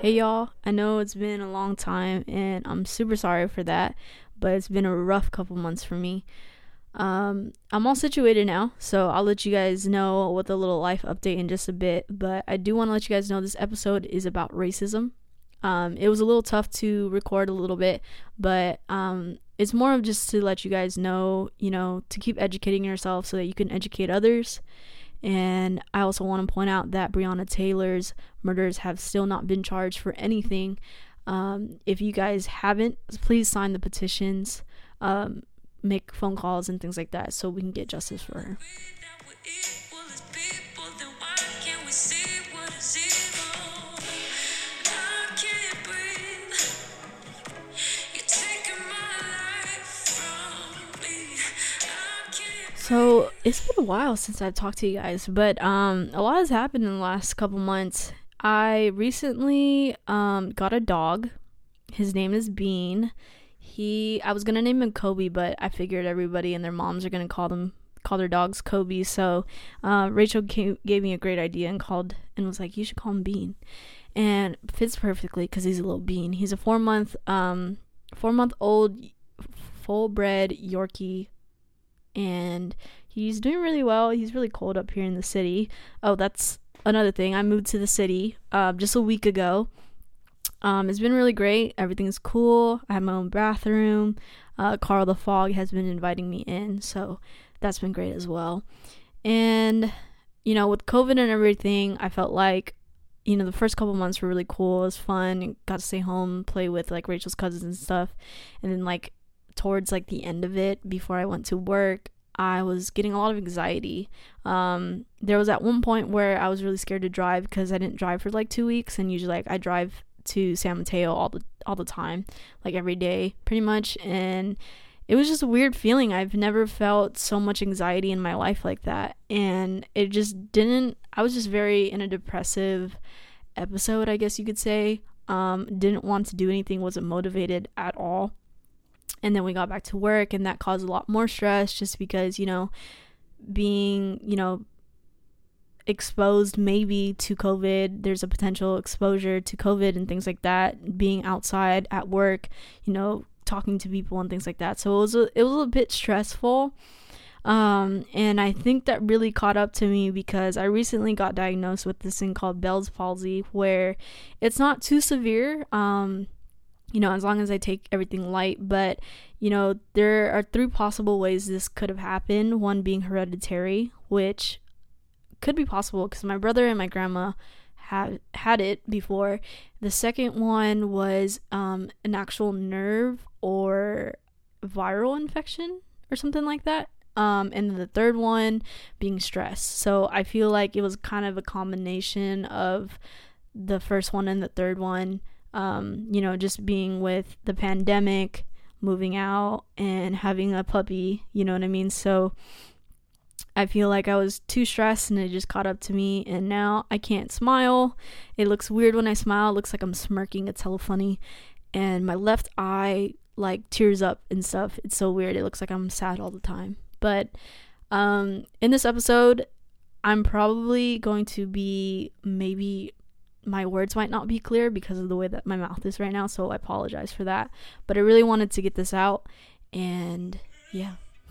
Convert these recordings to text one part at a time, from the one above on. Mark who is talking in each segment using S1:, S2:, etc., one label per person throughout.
S1: Hey y'all, I know it's been a long time and I'm super sorry for that, but it's been a rough couple months for me. I'm all situated now, so I'll let you guys know with a little life update in just a bit, but I do want to let you guys know this episode is about racism. It was a little tough to record a little bit, but it's more of just to let you guys know, to keep educating yourself so that you can educate others. And I also want to point out that Breonna Taylor's murders have still not been charged for anything. If you guys haven't, please sign the petitions, make phone calls and things like that so we can get justice for her. So it's been a while since I've talked to you guys, but a lot has happened in the last couple months. I recently got a dog. His name is Bean. I was gonna name him Kobe, but I figured everybody and their moms are gonna call their dogs Kobe. So Rachel gave me a great idea and was like, you should call him Bean, and fits perfectly because he's a little bean. He's a 4-month old full bred Yorkie, and he's doing really well. He's really cold up here in the city. Oh, that's another thing. I moved to the city just a week ago. It's been really great. Everything's cool. I have my own bathroom. Carl the Fog has been inviting me in, so that's been great as well. And, with COVID and everything, I felt like, the first couple months were really cool. It was fun. Got to stay home, play with, Rachel's cousins and stuff. And then, towards the end of it, before I went to work, I was getting a lot of anxiety. There was at one point where I was really scared to drive because I didn't drive for 2 weeks, and usually I drive to San Mateo all the time, every day pretty much, and it was just a weird feeling. I've never felt so much anxiety in my life like that, and I was just very in a depressive episode, I guess you could say. Didn't want to do anything, wasn't motivated at all. And then we got back to work, and that caused a lot more stress just because, being, exposed maybe to COVID, there's a potential exposure to COVID and things like that, being outside at work, talking to people and things like that. So it was a bit stressful. And I think that really caught up to me because I recently got diagnosed with this thing called Bell's palsy, where it's not too severe. As long as I take everything light, but, there are 3 possible ways this could have happened. One being hereditary, which could be possible because my brother and my grandma had it before. The second one was an actual nerve or viral infection or something like that. And then the third one being stress. So I feel like it was kind of a combination of the first one and the third one. Just being with the pandemic, moving out, and having a puppy, you know what I mean? So I feel like I was too stressed and it just caught up to me, and now I can't smile. It looks weird when I smile. It looks like I'm smirking. It's hella funny. And my left eye tears up and stuff. It's so weird. It looks like I'm sad all the time. But in this episode, I'm probably going to be my words might not be clear because of the way that my mouth is right now, so I apologize for that. But I really wanted to get this out, and yeah.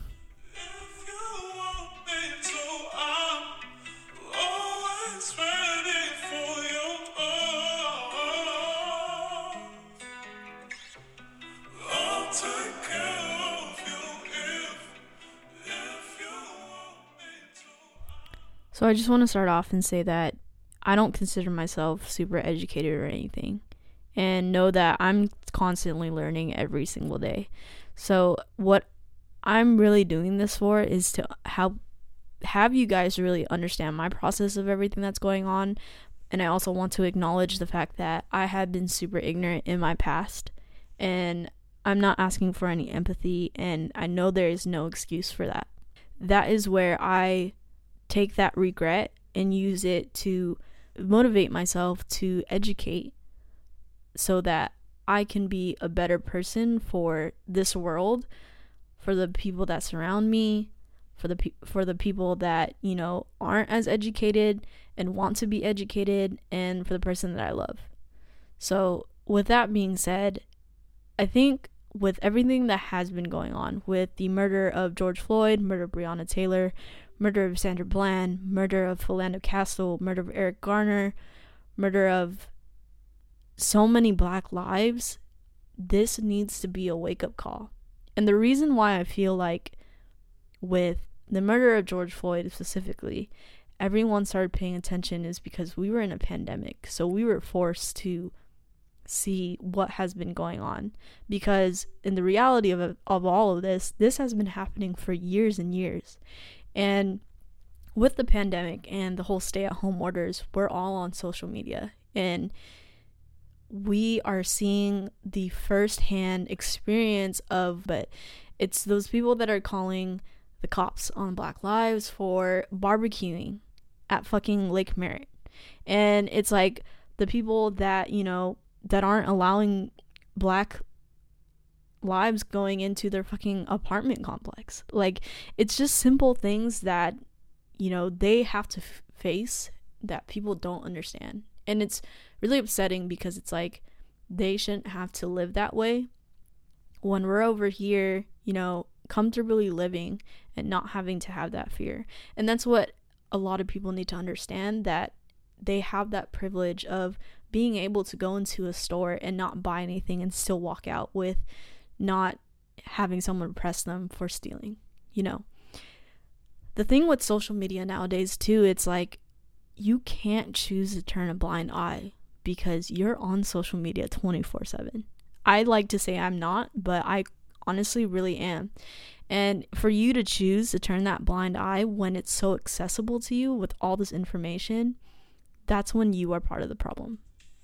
S1: So I just want to start off and say that I don't consider myself super educated or anything, and know that I'm constantly learning every single day. So what I'm really doing this for is to have you guys really understand my process of everything that's going on. And I also want to acknowledge the fact that I have been super ignorant in my past, and I'm not asking for any empathy, and I know there is no excuse for that. That is where I take that regret and use it to motivate myself to educate so that I can be a better person for this world, for the people that surround me, for the people that, you know, aren't as educated and want to be educated, and for the person that I love. So with that being said, I think with everything that has been going on, with the murder of George Floyd, murder of Breonna Taylor, murder of Sandra Bland, murder of Philando Castile, murder of Eric Garner, murder of so many Black lives, this needs to be a wake-up call. And the reason why I feel like with the murder of George Floyd specifically, everyone started paying attention is because we were in a pandemic. So we were forced to see what has been going on, because in the reality of all of this has been happening for years and years. And with the pandemic and the whole stay-at-home orders, we're all on social media, and we are seeing the first-hand experience of, but it's those people that are calling the cops on Black lives for barbecuing at fucking Lake Merritt. And it's like the people that, you know, that aren't allowing Black lives going into their fucking apartment complex. Like, it's just simple things that, you know, they have to face that people don't understand. And it's really upsetting because it's like they shouldn't have to live that way when we're over here, you know, comfortably living and not having to have that fear. And that's what a lot of people need to understand, that they have that privilege of being able to go into a store and not buy anything and still walk out with not having someone press them for stealing, you know. The thing with social media nowadays too, it's like you can't choose to turn a blind eye because you're on social media 24/7. I like to say I'm not, but I honestly really am. And for you to choose to turn that blind eye when it's so accessible to you with all this information, that's when you are part of the problem.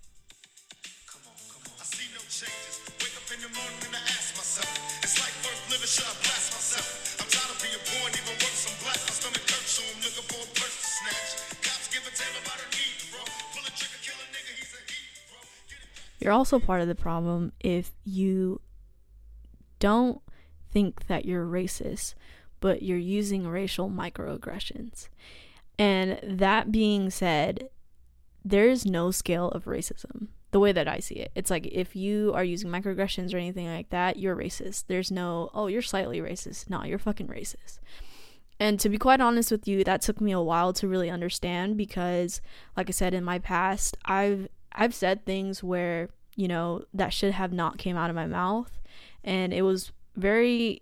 S1: I see no changes. Wake up in the morning and I ask myself, it's like worth living, should I blast myself? I'm tired of being poor and even worse, I'm black. My stomach hurts, so I'm looking for a purse to snatch. Cops give a damn about a need, bro. Pull a trigger, kill a nigga, he's a heat, bro. You're also part of the problem if you don't think that you're racist, but you're using racial microaggressions. And that being said, there is no scale of racism the way that I see it. It's like if you are using microaggressions or anything like that, you're racist. There's no, oh, you're slightly racist. No, you're fucking racist. And to be quite honest with you, that took me a while to really understand because, like I said, in my past, I've said things where, you know, that should have not came out of my mouth. And it was very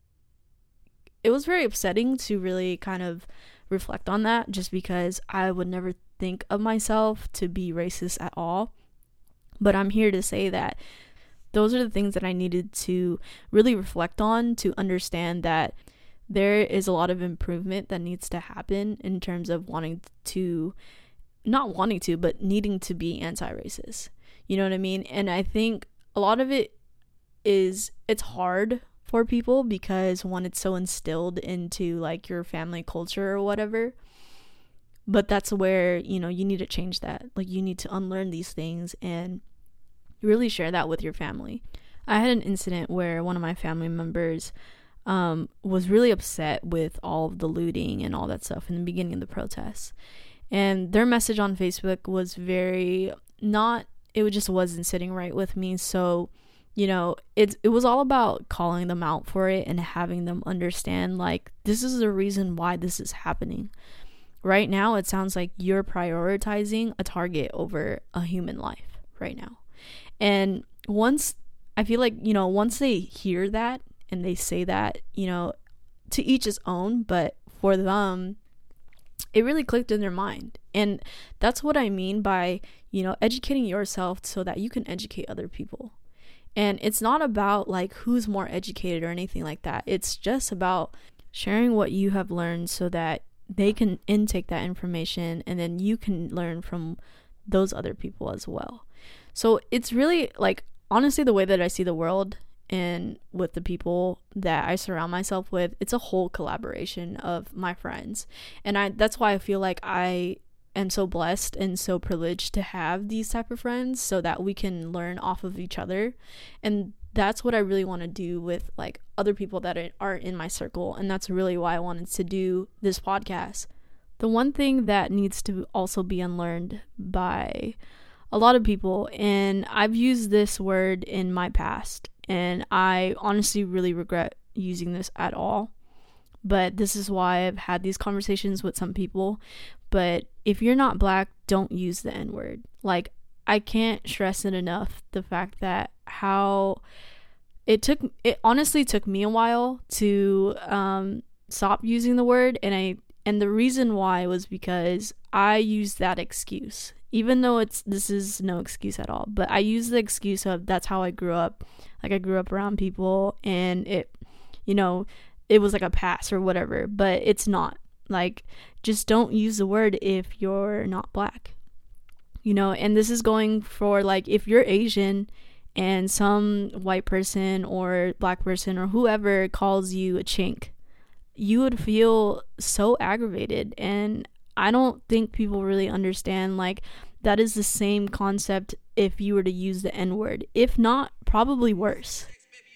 S1: upsetting to really kind of reflect on that, just because I would never think of myself to be racist at all. But I'm here to say that those are the things that I needed to really reflect on to understand that there is a lot of improvement that needs to happen in terms of needing to be anti-racist. You know what I mean? And I think a lot of it is, it's hard for people because one, it's so instilled into like your family culture or whatever. But that's where, you know, you need to change that. Like, you need to unlearn these things and really share that with your family. I had an incident where one of my family members was really upset with all of the looting and all that stuff in the beginning of the protests. And their message on Facebook was it just wasn't sitting right with me. So, you know, it was all about calling them out for it and having them understand, like, this is the reason why this is happening. Right now, it sounds like you're prioritizing a target over a human life right now. And once they hear that and they say that, you know, to each his own, but for them, it really clicked in their mind. And that's what I mean by, you know, educating yourself so that you can educate other people. And it's not about like who's more educated or anything like that. It's just about sharing what you have learned so that they can intake that information and then you can learn from those other people as well. So it's really, like, honestly, the way that I see the world and with the people that I surround myself with, it's a whole collaboration of my friends. And that's why I feel like I am so blessed and so privileged to have these type of friends so that we can learn off of each other. And that's what I really want to do with like other people that are in my circle. And that's really why I wanted to do this podcast. The one thing that needs to also be unlearned by a lot of people, and I've used this word in my past, and I honestly really regret using this at all. But this is why I've had these conversations with some people. But if you're not black, don't use the N word. Like, I can't stress it enough, the fact that how it honestly took me a while to stop using the word, and the reason why was because I used that excuse, even though this is no excuse at all, but I used the excuse of that's how I grew up. Like, I grew up around people, and you know it was like a pass or whatever, but it's not. Like, just don't use the word if you're not black, and this is going for, like, if you're Asian and some white person or black person or whoever calls you a chink, you would feel so aggravated. And I don't think people really understand, like, that is the same concept if you were to use the N word. If not, probably worse.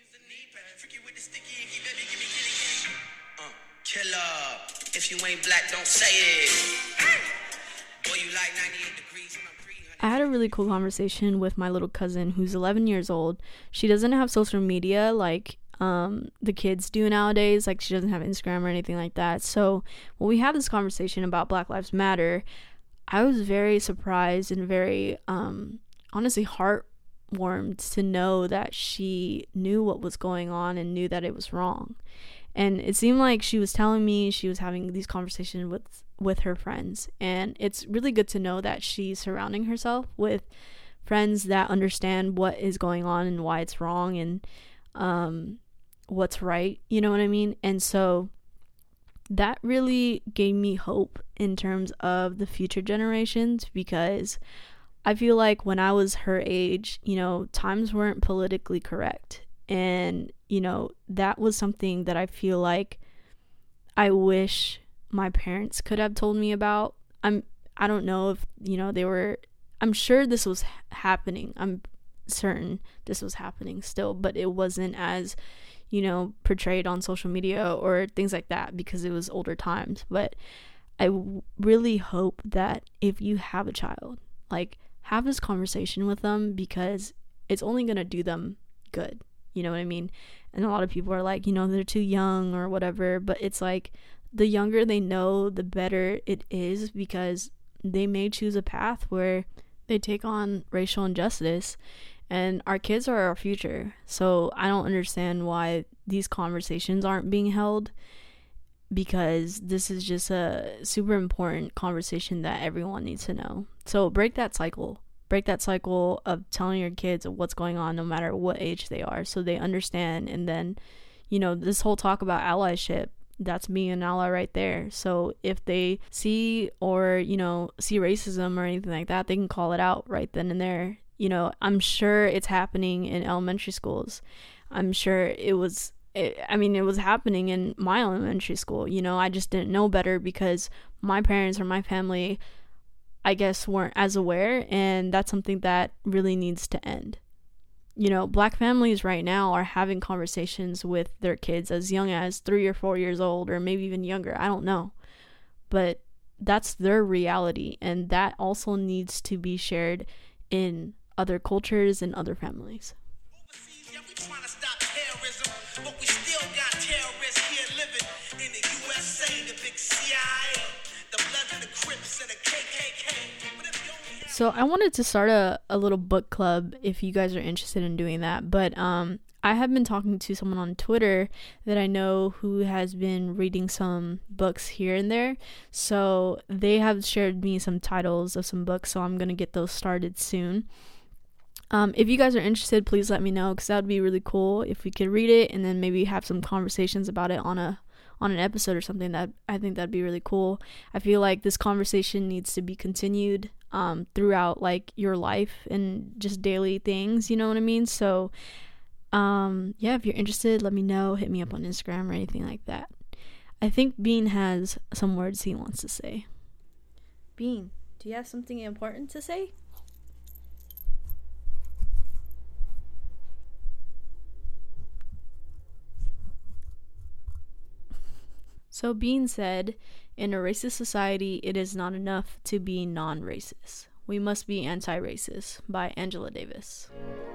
S2: Killer, if you ain't black, don't say it. Boy, you like 98 degrees.
S1: I had a really cool conversation with my little cousin who's 11 years old. She doesn't have social media like the kids do nowadays. Like, she doesn't have Instagram or anything like that. So when we had this conversation about Black Lives Matter, I was very surprised and very honestly heartwarmed to know that she knew what was going on and knew that it was wrong. And it seemed like she was telling me she was having these conversations with her friends. And it's really good to know that she's surrounding herself with friends that understand what is going on and why it's wrong, and what's right. You know what I mean? And so that really gave me hope in terms of the future generations, because I feel like when I was her age, times weren't politically correct. And, that was something that I feel like I wish my parents could have told me about. I don't know if, I'm sure this was happening. I'm certain this was happening still, but it wasn't as, portrayed on social media or things like that, because it was older times. But I really hope that if you have a child, like, have this conversation with them, because it's only going to do them good. You know what I mean? And a lot of people are like, they're too young or whatever, but it's like, the younger they know, the better it is, because they may choose a path where they take on racial injustice, and our kids are our future. So I don't understand why these conversations aren't being held, because this is just a super important conversation that everyone needs to know. So break that cycle of telling your kids what's going on, no matter what age they are, so they understand. And then, this whole talk about allyship, that's being an ally right there. So if they see or, see racism or anything like that, they can call it out right then and there. I'm sure it's happening in elementary schools. I'm sure it was happening in my elementary school. I just didn't know better, because my parents or my family, I guess, weren't as aware, and that's something that really needs to end. Black families right now are having conversations with their kids as young as 3 or 4 years old, or maybe even younger. I don't know. But that's their reality, and that also needs to be shared in other cultures and other families.
S2: Overseas, yeah, we trying to stop terrorism, but we still got terrorists here living in the USA, the big CIA, the Bloods and the Crips and the KKK. But if you only have...
S1: So I wanted to start a little book club if you guys are interested in doing that. But I have been talking to someone on Twitter that I know who has been reading some books here and there. So they have shared me some titles of some books, so I'm going to get those started soon. If you guys are interested, please let me know, because that would be really cool if we could read it and then maybe have some conversations about it on an episode or something. That I think that'd be really cool. I feel like this conversation needs to be continued throughout, like, your life and just daily things, you know what I mean? So yeah, if you're interested, let me know. Hit me up on Instagram or anything like that. I think Bean has some words he wants to say. Bean, do you have something important to say? So Bean said, in a racist society, it is not enough to be non-racist. We Must Be Anti-Racist by Angela Davis.